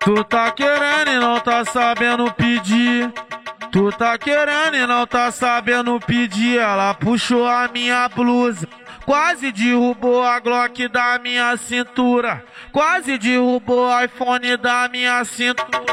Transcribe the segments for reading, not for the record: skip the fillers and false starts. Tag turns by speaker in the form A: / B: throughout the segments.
A: Tu tá querendo e não tá sabendo pedir. Tu tá querendo e não tá sabendo pedir. Ela puxou a minha blusa, quase derrubou a Glock da minha cintura, quase derrubou o iPhone da minha cintura.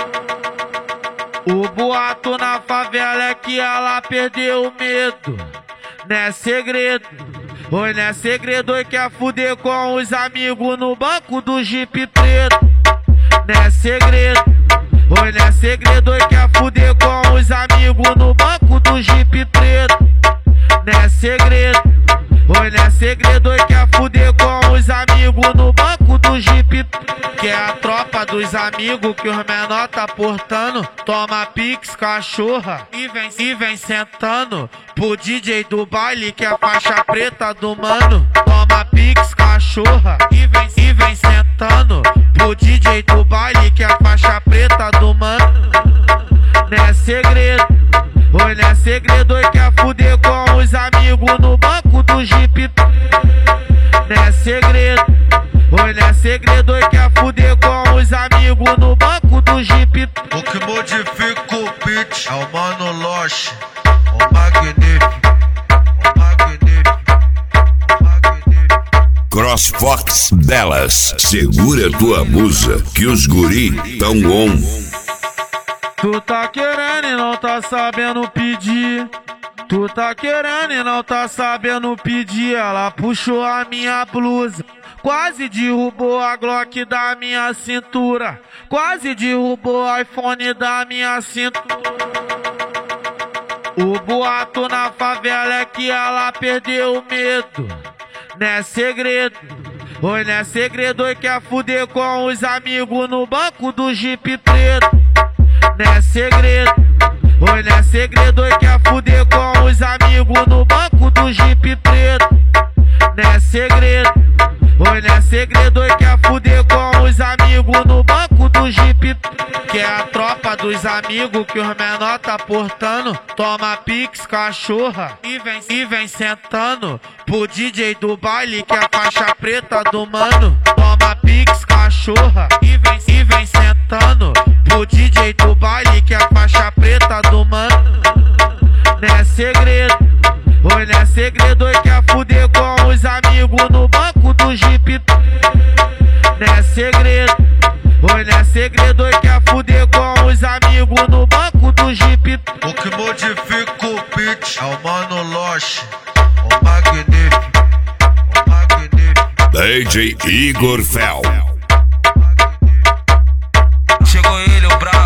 A: O boato na favela é que ela perdeu o medo. Não é segredo, oi, não é segredo. Oi, quer fuder com os amigos no banco do Jeep preto. Não é segredo, oi, não é segredo. Oi, quer fuder com os amigos no banco do Jeep preto. Não é segredo, oi, não é segredo. Oi, quer fuder com os amigos no banco do Jeep preto. Que é a tropa dos amigos que os menor tá portando. Toma pix, cachorra, e vem sentando pro DJ do baile que é a faixa preta do mano. Toma pix, cachorra, e vem sentando pro DJ do baile que é a faixa preta do mano. Não é segredo, oi, não é segredo. Oi, quer fuder com os amigos no banco do Jeep. Não é segredo, oi, não é segredo. Oi, quer fuder com os amigos no banco do Jeep.
B: O que modifica o beat é o Mano Loche, o magnífico, o magnífico, o magnífico.
C: CrossFox delas, segura tua musa que os guri tão on.
A: Tu tá querendo e não tá sabendo pedir. Tu tá querendo e não tá sabendo pedir. Ela puxou a minha blusa, quase derrubou a Glock da minha cintura, quase derrubou o iPhone da minha cintura. O boato na favela é que ela perdeu o medo. Não é segredo, oi, não é segredo. Oi, quer fuder com os amigos no banco do Jeep preto. Não é segredo, oi, não é segredo. Oi, quer fuder com os amigos no banco do Jeep preto. Não é segredo, oi, não é segredo. Oi, quer fuder com os amigos no banco do Jeep. Que é a tropa dos amigos que os menor tá portando. Toma pix, cachorra, e vem sentando pro DJ do baile que é a faixa preta do mano. Toma pix, cachorra, e vem sentando pro DJ do baile que é a faixa preta do mano. Não é segredo, oi, não é segredo. Oi, quer fuder com os amigos no banco do Jeep. Não é segredo, oi, não é segredo. Oi, quer fuder com os amigos no banco do Jeep.
B: O que modifica o beat é o Mano Loche, o magnífico, o magnífico.
C: DJ Igor Fel.
D: Chegou ele, o brabo.